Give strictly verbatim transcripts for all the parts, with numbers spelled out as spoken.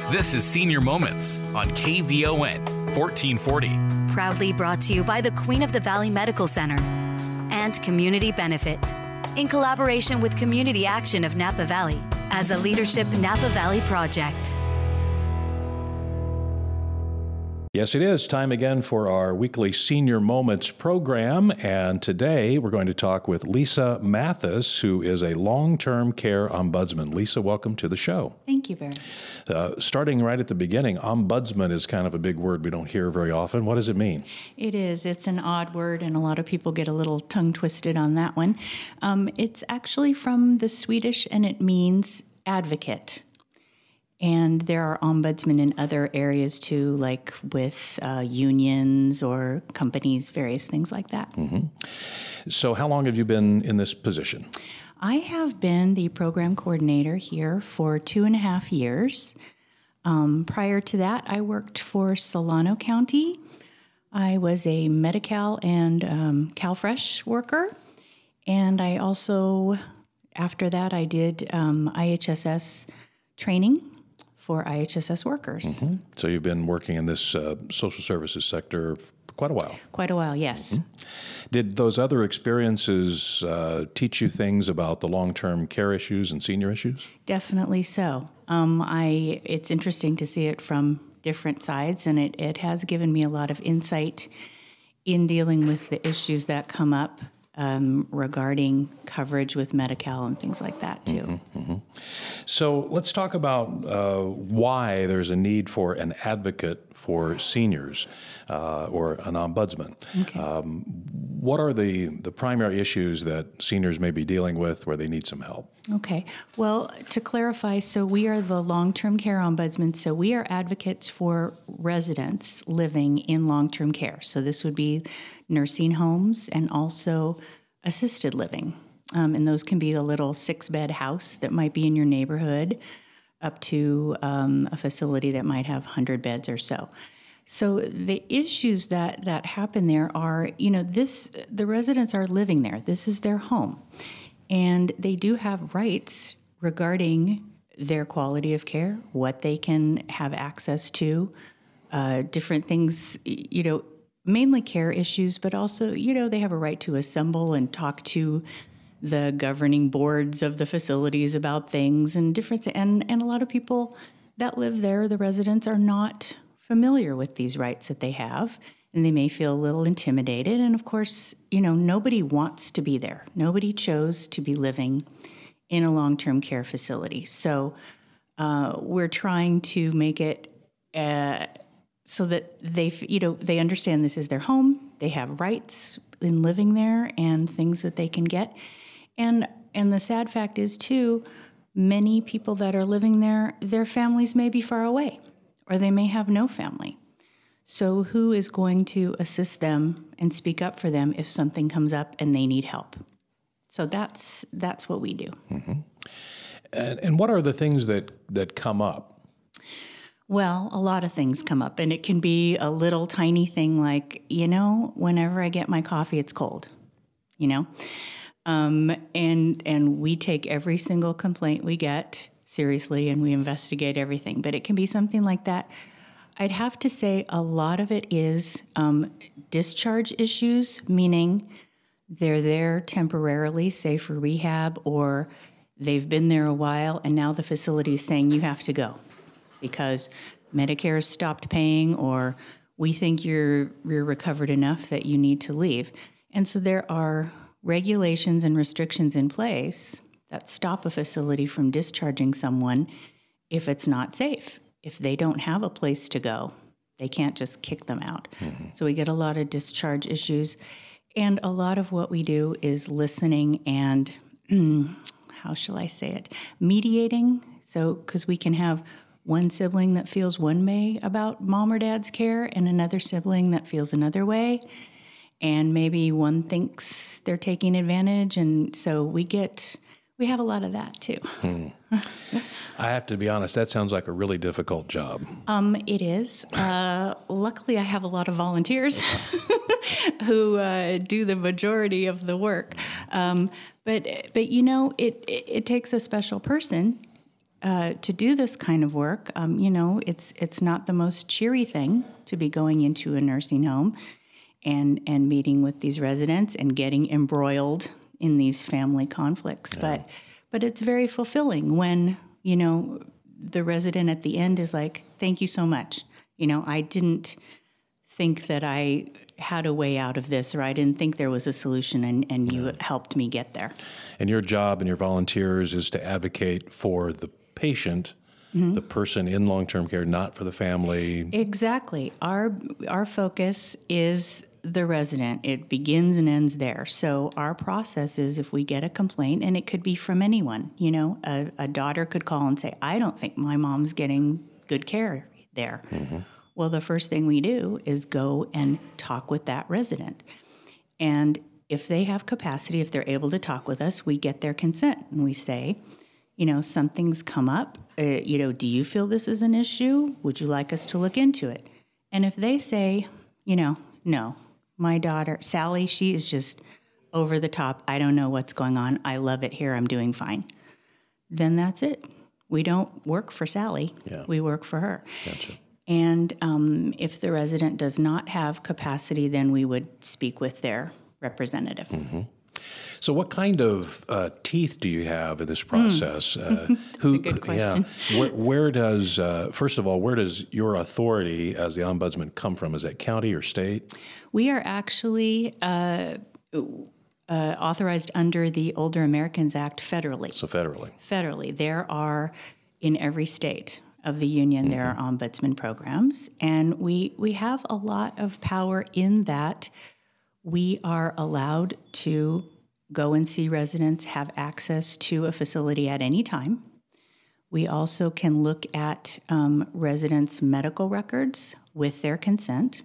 This is Senior Moments on K V O N fourteen forty. Proudly brought to you by the Queen of the Valley Medical Center and Community Benefit, in collaboration with Community Action of Napa Valley as a Leadership Napa Valley project. Yes, it is time again for our weekly Senior Moments program, and today we're going to talk with Lisa Mathis, who is a long-term care ombudsman. Lisa, welcome to the show. Thank you, Barry. Uh, starting right at the beginning, ombudsman is kind of a big word we don't hear very often. What does it mean? It is. It's an odd word, and a lot of people get a little tongue-twisted on that one. Um, it's actually from the Swedish, and it means advocate. And there are ombudsmen in other areas too, like with uh, unions or companies, various things like that. Mm-hmm. So how long have you been in this position? I have been the program coordinator here for two and a half years. Um, prior to that, I worked for Solano County. I was a Medi-Cal and um, CalFresh worker. And I also, after that, I did um, I H S S training for I H S S workers. Mm-hmm. So you've been working in this uh, social services sector for quite a while. Quite a while, yes. Mm-hmm. Did those other experiences uh, teach you things about the long-term care issues and senior issues? Definitely so. Um, I. It's interesting to see it from different sides, and it, it has given me a lot of insight in dealing with the issues that come up Um, regarding coverage with Medi-Cal and things like that, too. Mm-hmm, mm-hmm. So let's talk about uh, why there's a need for an advocate for seniors uh, or an ombudsman. Okay. Um, what are the, the primary issues that seniors may be dealing with where they need some help? Okay. Well, to clarify, so we are the long-term care ombudsman, so we are advocates for residents living in long-term care. So this would be nursing homes and also assisted living. Um, and those can be a little six-bed house that might be in your neighborhood up to um, a facility that might have one hundred beds or so. So the issues that, that happen there are, you know, this the residents are living there. This is their home. And they do have rights regarding their quality of care, what they can have access to, uh, different things, you know, mainly care issues, but also, you know, they have a right to assemble and talk to the governing boards of the facilities about things and different, and, and a lot of people that live there, the residents, are not familiar with these rights that they have, and they may feel a little intimidated. And of course, you know, nobody wants to be there. Nobody chose to be living in a long-term care facility. So uh, we're trying to make it uh, so that they, you know, they understand this is their home. They have rights in living there and things that they can get. And and the sad fact is, too, many people that are living there, their families may be far away, or they may have no family. So who is going to assist them and speak up for them if something comes up and they need help? So that's that's what we do. Mm-hmm. And, and what are the things that, that come up? Well, a lot of things come up, and it can be a little tiny thing like, you know, whenever I get my coffee, it's cold, you know? Um, and and we take every single complaint we get seriously, and we investigate everything. But it can be something like that. I'd have to say a lot of it is um, discharge issues, meaning they're there temporarily, say for rehab, or they've been there a while, and now the facility is saying you have to go because Medicare has stopped paying, or we think you're you're recovered enough that you need to leave. And so there are regulations and restrictions in place that stop a facility from discharging someone if it's not safe. If they don't have a place to go, they can't just kick them out. Mm-hmm. So we get a lot of discharge issues. And a lot of what we do is listening and, how shall I say it, mediating. So, because we can have one sibling that feels one way about mom or dad's care and another sibling that feels another way. And maybe one thinks they're taking advantage. And so we get, we have a lot of that too. Hmm. I have to be honest, that sounds like a really difficult job. Um, it is. Uh, luckily, I have a lot of volunteers who uh, do the majority of the work. Um, but, but you know, it, it, it takes a special person uh, to do this kind of work. Um, you know, it's it's not the most cheery thing to be going into a nursing home and and meeting with these residents and getting embroiled in these family conflicts. Yeah. But but it's very fulfilling when, you know, the resident at the end is like, thank you so much. You know, I didn't think that I had a way out of this, or I didn't think there was a solution, and, and you helped me get there. And your job and your volunteers is to advocate for the patient, mm-hmm. the person in long-term care, not for the family. Exactly. Our our focus is the resident. It begins and ends there. So our process is, if we get a complaint, and it could be from anyone, you know, a, a daughter could call and say, I don't think my mom's getting good care there. Mm-hmm. Well, the first thing we do is go and talk with that resident. And if they have capacity, if they're able to talk with us, we get their consent. And we say, you know, something's come up. Uh, you know, do you feel this is an issue? Would you like us to look into it? And if they say, you know, no, my daughter, Sally, she is just over the top. I don't know what's going on. I love it here. I'm doing fine. Then that's it. We don't work for Sally. Yeah. We work for her. Gotcha. And um, if the resident does not have capacity, then we would speak with their representative. Mm-hmm. So what kind of uh, teeth do you have in this process? Mm. Uh, who, That's a good question. Yeah, where, where does, uh, first of all, where does your authority as the ombudsman come from? Is that county or state? We are actually uh, uh, authorized under the Older Americans Act federally. So federally. Federally. There are, in every state of the union, mm-hmm. there are ombudsman programs, and we we have a lot of power in that we are allowed to go and see residents, have access to a facility at any time. We also can look at um, residents' medical records with their consent.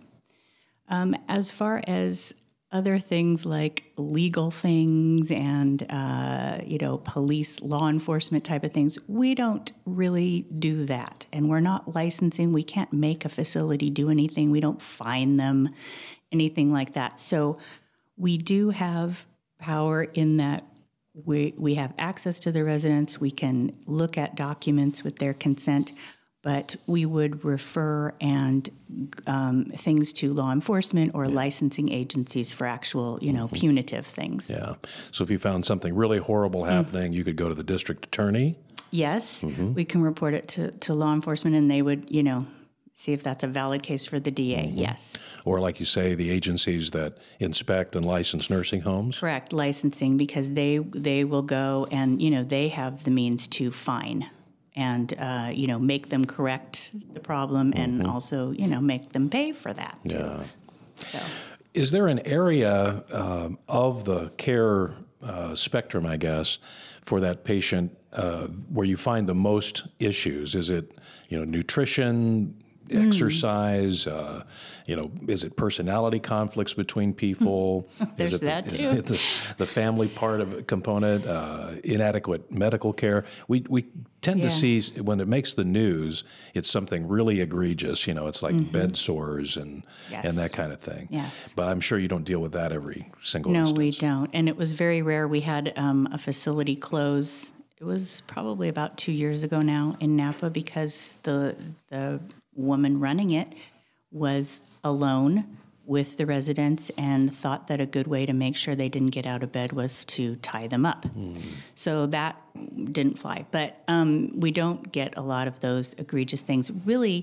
Um, as far as other things like legal things and, uh, you know, police, law enforcement type of things, we don't really do that. And we're not licensing. We can't make a facility do anything. We don't fine them, anything like that. So we do have power in that we we have access to the residents. We can look at documents with their consent, but we would refer and um, things to law enforcement or yeah. licensing agencies for actual, you know, mm-hmm. punitive things. Yeah. So if you found something really horrible happening, mm-hmm. you could go to the district attorney? Yes. Mm-hmm. We can report it to, to law enforcement, and they would, you know, see if that's a valid case for the D A. Mm-hmm. Yes. Or like you say, the agencies that inspect and license nursing homes? Correct. Licensing, because they they will go and, you know, they have the means to fine and, uh, you know, make them correct the problem and mm-hmm. also, you know, make them pay for that too. Yeah. So. Is there an area um, of the care uh, spectrum, I guess, for that patient uh, where you find the most issues? Is it, you know, nutrition, exercise, mm. uh, you know, is it personality conflicts between people? There's is it that the, too. Is it the, the family part of a component, uh, inadequate medical care? We we tend yeah. to see when it makes the news, it's something really egregious. You know, it's like mm-hmm. bed sores and yes. and that kind of thing. Yes. But I'm sure you don't deal with that every single no, instance. No, we don't. And it was very rare. We had um, a facility close. It was probably about two years ago now in Napa because the the woman running it was alone with the residents and thought that a good way to make sure they didn't get out of bed was to tie them up. Mm. So that didn't fly. But um, we don't get a lot of those egregious things. Really,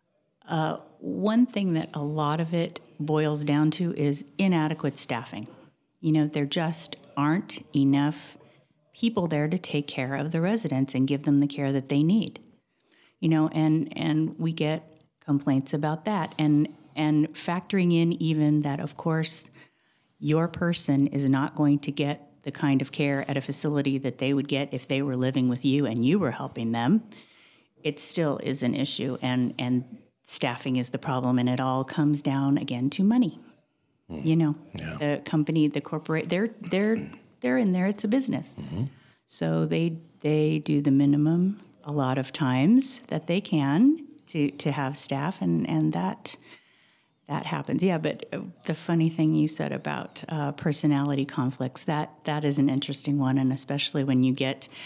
uh, one thing that a lot of it boils down to is inadequate staffing. You know, there just aren't enough people there to take care of the residents and give them the care that they need. You know, and, and we get complaints about that. And and factoring in even that, of course, your person is not going to get the kind of care at a facility that they would get if they were living with you and you were helping them, it still is an issue. And, and staffing is the problem. And it all comes down, again, to money. Mm. You know, yeah. the company, the corporate, they're, they're, they're in there. It's a business. Mm-hmm. So they they do the minimum a lot of times that they can to, to have staff, and, and that that happens. Yeah, but the funny thing you said about uh, personality conflicts, that that is an interesting one, and especially when you get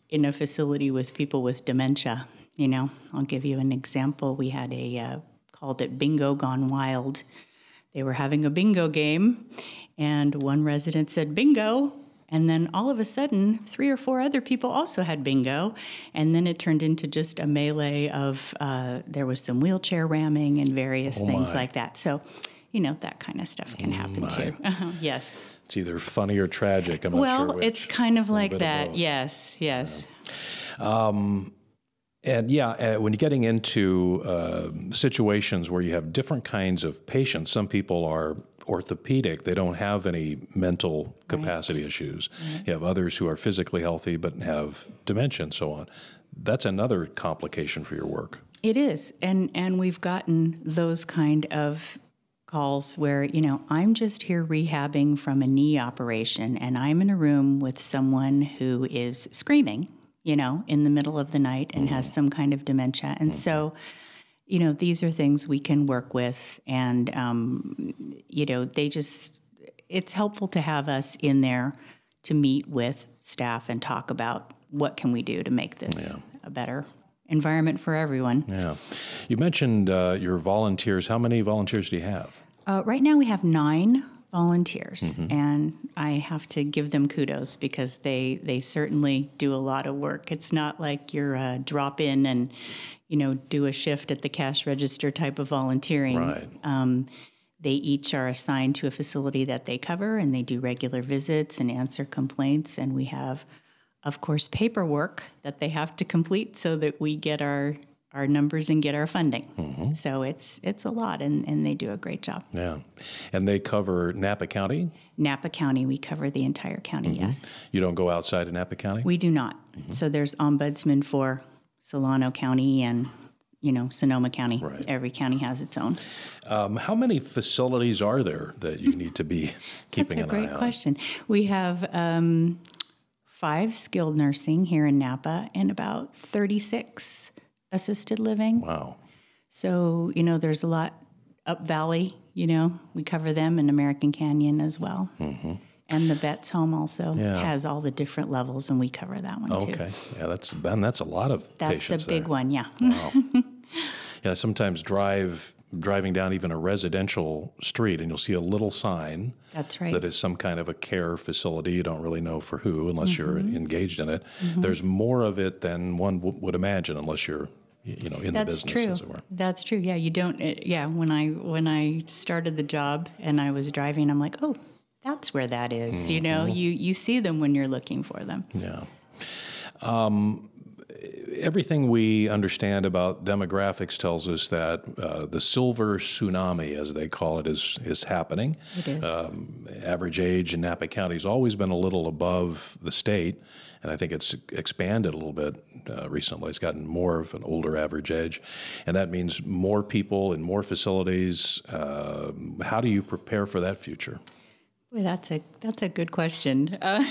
in a facility with people with dementia. You know, I'll give you an example. We had a, uh, called it Bingo Gone Wild. They were having a bingo game, and one resident said, bingo. And then all of a sudden, three or four other people also had bingo. And then it turned into just a melee of, uh, there was some wheelchair ramming and various oh things my. like that. So, you know, that kind of stuff can happen my. too. Uh-huh. Yes. It's either funny or tragic. I'm well, not sure which. it's kind of like bit that. of both. Yes, yes. Yeah. Um, and yeah, uh, when you're getting into uh, situations where you have different kinds of patients, some people are orthopedic, they don't have any mental capacity right. issues. Right. You have others who are physically healthy but have dementia and so on. That's another complication for your work. It is. And and we've gotten those kind of calls where, you know, I'm just here rehabbing from a knee operation and I'm in a room with someone who is screaming, you know, in the middle of the night and mm-hmm. has some kind of dementia. And mm-hmm. so you know, these are things we can work with, and, um, you know, they just, it's helpful to have us in there to meet with staff and talk about what can we do to make this yeah. a better environment for everyone. Yeah. You mentioned uh, your volunteers. How many volunteers do you have? Uh, right now we have nine volunteers, mm-hmm. and I have to give them kudos because they, they certainly do a lot of work. It's not like you're a drop in and, you know, do a shift at the cash register type of volunteering. Right. Um, they each are assigned to a facility that they cover, and they do regular visits and answer complaints. And we have, of course, paperwork that they have to complete so that we get our our numbers and get our funding. Mm-hmm. So it's it's a lot, and, and they do a great job. Yeah. And they cover Napa County? Napa County. We cover the entire county, mm-hmm. yes. You don't go outside of Napa County? We do not. Mm-hmm. So there's ombudsman for Solano County and, you know, Sonoma County. Right. Every county has its own. Um, how many facilities are there that you need to be keeping an eye on? That's a great question. We have um, five skilled nursing here in Napa and about thirty-six assisted living. Wow. So, you know, there's a lot up Valley, you know, we cover them, in American Canyon as well. Mm-hmm. And the Vets Home also yeah. has all the different levels, and we cover that one okay. too. Okay, yeah, that's Ben. That's a lot of that's patients. That's a big there. one, yeah. Wow. Yeah, sometimes drive driving down even a residential street, and you'll see a little sign. That's right. That is some kind of a care facility. You don't really know for who unless mm-hmm. you're engaged in it. Mm-hmm. There's more of it than one w- would imagine unless you're, you know, in That's the business, true. as it were. That's true. Yeah, you don't. It, yeah, when I when I started the job and I was driving, I'm like, oh. That's where that is. Mm-hmm. You know, you, you see them when you're looking for them. Yeah. Um, everything we understand about demographics tells us that uh, the silver tsunami, as they call it, is is happening. It is. Um, average age in Napa County has always been a little above the state, and I think it's expanded a little bit uh, recently. It's gotten more of an older average age, and that means more people in more facilities. Uh, how do you prepare for that future? Boy, that's a that's a good question. Uh,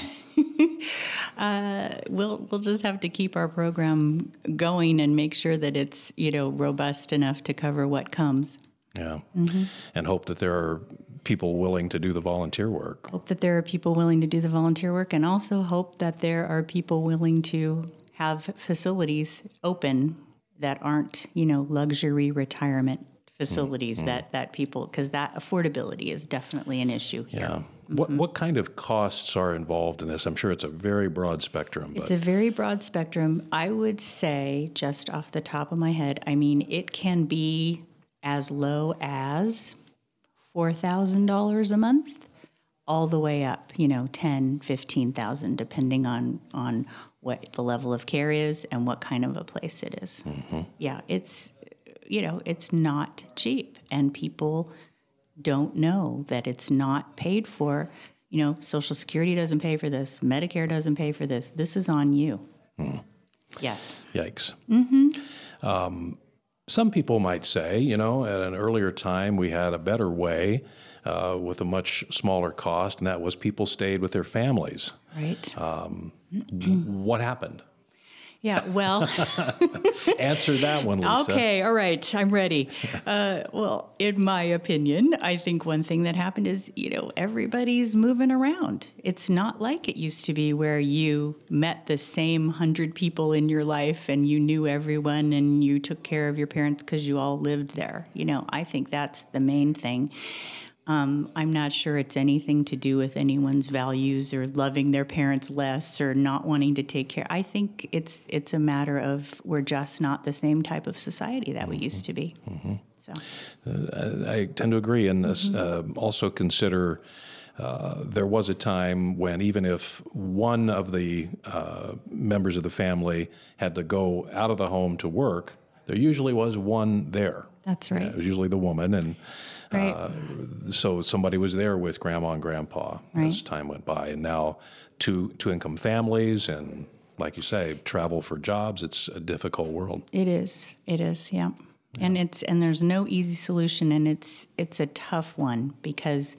uh, we'll we'll just have to keep our program going and make sure that it's, you know, robust enough to cover what comes. Yeah, mm-hmm. and hope that there are people willing to do the volunteer work. Hope that there are people willing to do the volunteer work, and also hope that there are people willing to have facilities open that aren't, you know, luxury retirement facilities mm-hmm. that, that people, because that affordability is definitely an issue here. Yeah. Mm-hmm. What what kind of costs are involved in this? I'm sure it's a very broad spectrum. It's but. a very broad spectrum. I would say, just off the top of my head, I mean, it can be as low as four thousand dollars a month, all the way up, you know, ten, fifteen thousand, depending on, on what the level of care is and what kind of a place it is. Mm-hmm. Yeah, it's... You know, it's not cheap, and people don't know that it's not paid for. You know, Social Security doesn't pay for this. Medicare doesn't pay for this. This is on you. Mm. Yes. Yikes. Mm-hmm. Um, some people might say, you know, at an earlier time we had a better way uh, with a much smaller cost, and that was people stayed with their families. Right. Um, what happened? Yeah, well. Answer that one, Lisa. Okay, all right, I'm ready. Uh, well, in my opinion, I think one thing that happened is, you know, everybody's moving around. It's not like it used to be where you met the same hundred people in your life and you knew everyone and you took care of your parents because you all lived there. You know, I think that's the main thing. Um, I'm not sure it's anything to do with anyone's values or loving their parents less or not wanting to take care. I think it's it's a matter of we're just not the same type of society that we used to be. Mm-hmm. So, uh, I tend to agree, and mm-hmm. uh, also consider uh, there was a time when even if one of the uh, members of the family had to go out of the home to work, there usually was one there. That's right. Uh, it was usually the woman, and. Right. Uh, so somebody was there with grandma and grandpa right. as time went by. And now two two income families and, like you say, travel for jobs, it's a difficult world. It is. It is, yeah. yeah. And it's and there's no easy solution, and it's it's a tough one because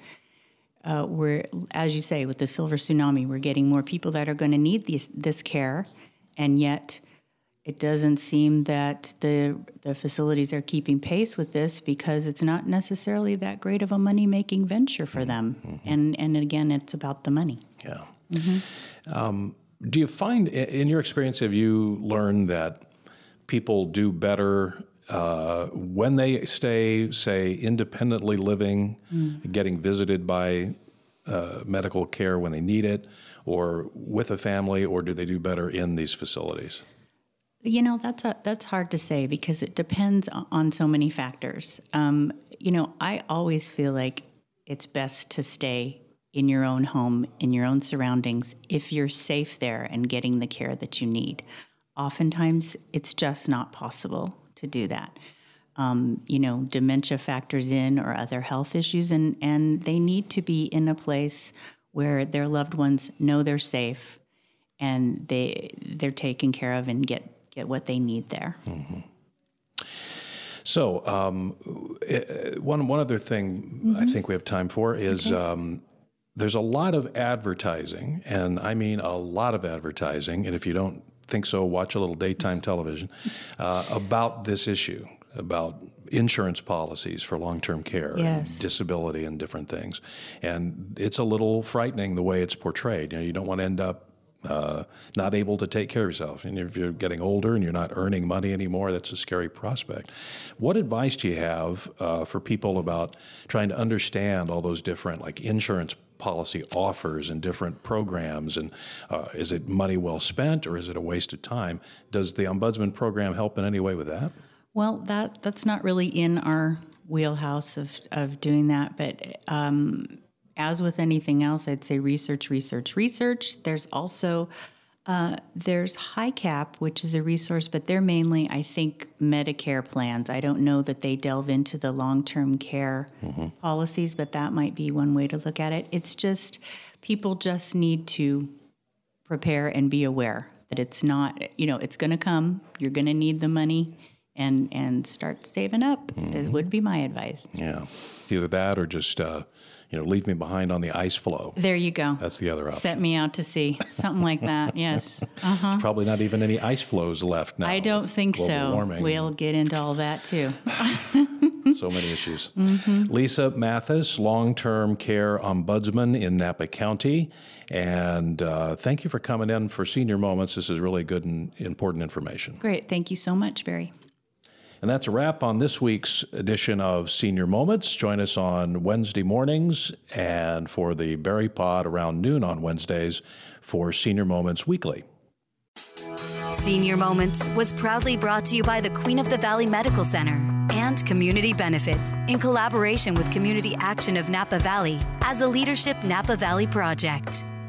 uh, we're, as you say, with the silver tsunami, we're getting more people that are going to need these, this care, and yet it doesn't seem that the the facilities are keeping pace with this because it's not necessarily that great of a money-making venture for them. Mm-hmm. And and again, it's about the money. Yeah. Mm-hmm. Um, do you find, in your experience, have you learned that people do better uh, when they stay, say, independently living, mm. getting visited by uh, medical care when they need it, or with a family, or do they do better in these facilities? You know, that's a, that's hard to say because it depends on so many factors. Um, you know, I always feel like it's best to stay in your own home, in your own surroundings, if you're safe there and getting the care that you need. Oftentimes, it's just not possible to do that. Um, you know, dementia factors in or other health issues, and, and they need to be in a place where their loved ones know they're safe and they they're taken care of and get get what they need there. Mm-hmm. So um, one one other thing mm-hmm. I think we have time for is okay. um, there's a lot of advertising, and I mean a lot of advertising, and if you don't think so, watch a little daytime television, uh, about this issue, about insurance policies for long-term care, yes. and disability and different things. And it's a little frightening the way it's portrayed. You know, you don't want to end up Uh, not able to take care of yourself. And if you're getting older and you're not earning money anymore, that's a scary prospect. What advice do you have uh, for people about trying to understand all those different, like, insurance policy offers and different programs? And uh, is it money well spent, or is it a waste of time? Does the Ombudsman program help in any way with that? Well, that that's not really in our wheelhouse of, of doing that, but um, as with anything else, I'd say research, research, research. There's also, uh, there's HICAP, which is a resource, but they're mainly, I think, Medicare plans. I don't know that they delve into the long-term care mm-hmm. policies, but that might be one way to look at it. It's just, people just need to prepare and be aware that it's not, you know, it's going to come, you're going to need the money, and, and start saving up, mm-hmm. is, would be my advice. Yeah, either that or just... Uh, You know, leave me behind on the ice floe. There you go. That's the other option. Set me out to sea. Something like that, yes. Uh-huh. There's probably not even any ice floes left now. I don't think so. Warming. We'll get into all that, too. So many issues. Mm-hmm. Lisa Mathis, long-term care ombudsman in Napa County. And uh, thank you for coming in for Senior Moments. This is really good and important information. Great. Thank you so much, Barry. And that's a wrap on this week's edition of Senior Moments. Join us on Wednesday mornings and for the Barry Pod around noon on Wednesdays for Senior Moments Weekly. Senior Moments was proudly brought to you by the Queen of the Valley Medical Center and Community Benefit in collaboration with Community Action of Napa Valley as a Leadership Napa Valley project.